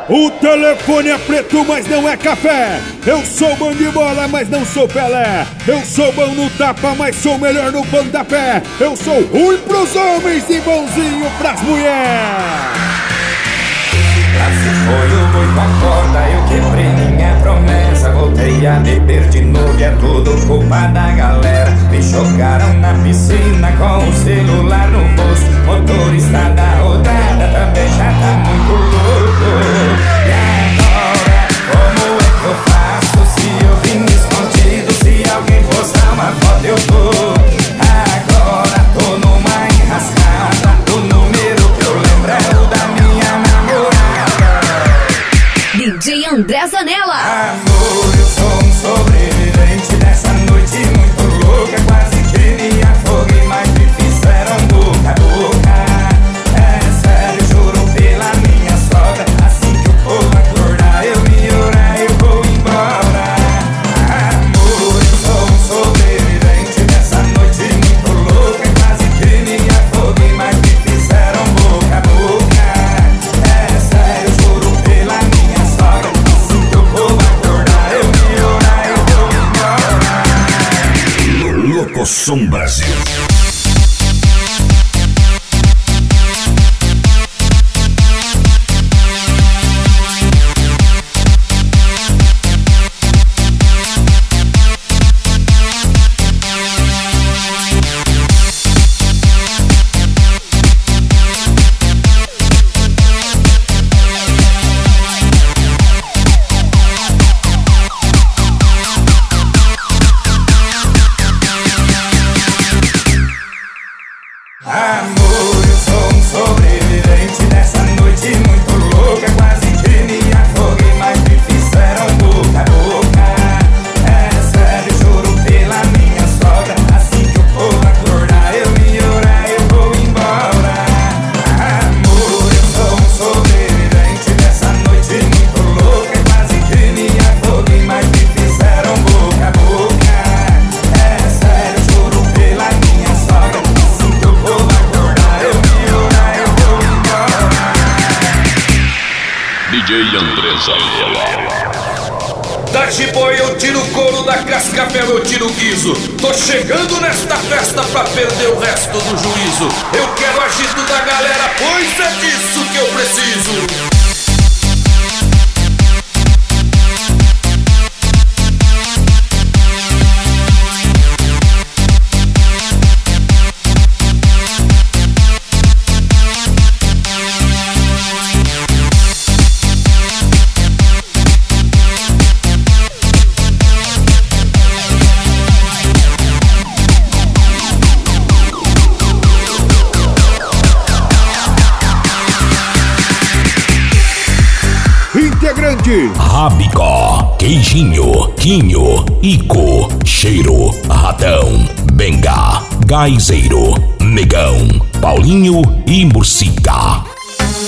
O telefone é preto, mas não é café. Eu sou bom de bola, mas não sou Pelé. Eu sou bom no tapa, mas sou melhor no pontapé. Eu sou ruim pros homens e bonzinho pras mulheres. Lá se foi o boi com a corda, eu quebrei minha promessa. Voltei a beber de novo e é tudo culpa da galera. Me jogaram na piscina com o celular no bolso. Motorista da rodada também já tá muito louco. E agora, como é que eu faço se eu vim escondido? Se alguém postar uma foto eu tô. Agora tô numa enrascada. O número que eu lembro é o da minha namorada. DJ André Zanella. Amor, eu sou um sobrevivente dessa noite muito louca. Quase que me afoguei, mas me fizeram boca a boca. É sério, juro pela minha sogra. Assim que o povo acordar, eu me orar, eu vou embora. Amor, eu sou um sobrevivente dessa noite muito louca. Quase que me afoguei, mas me fizeram boca a boca. É sério, juro pela minha sogra. Assim que o povo acordar, eu me orar, eu vou embora. Locosom Brasil. Amor, eu sou um sobrevivente dessa noite muito louca. Quase que me afoguei, mas me fizeram boca a boca. É sério, juro pela minha sogra. Assim que o povo acordar, eu me orar, eu vou embora. Amor, eu sou um sobrevivente dessa noite muito louca. Quase que me afoguei, mas me fizeram boca a boca. É sério, juro pela minha sogra. Assim que o povo acordar, eu me orar, eu vou embora. DJ André Zanella. Da jiboia eu tiro o couro, da cascavel eu tiro o guiso. Tô chegando nesta festa pra perder o resto do juízo. Eu quero agito da galera, pois é disso que eu preciso. Integrante: Rabicó, Queijinho, Quinho, Ico, Cheiro, Ratão, Benga, Gaizeiro, Negão, Paulinho e Murcica.